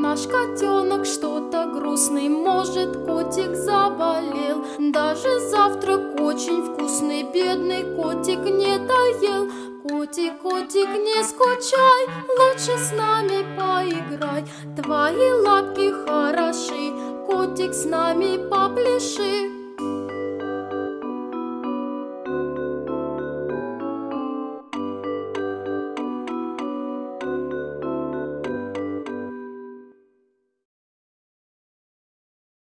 наш котенок что-то грустный, может, котик заболел. Даже завтрак очень вкусный, бедный котик не доел. Котик, котик, не скучай, лучше с нами поиграй. Твои лапки хороши, котик, с нами попляши.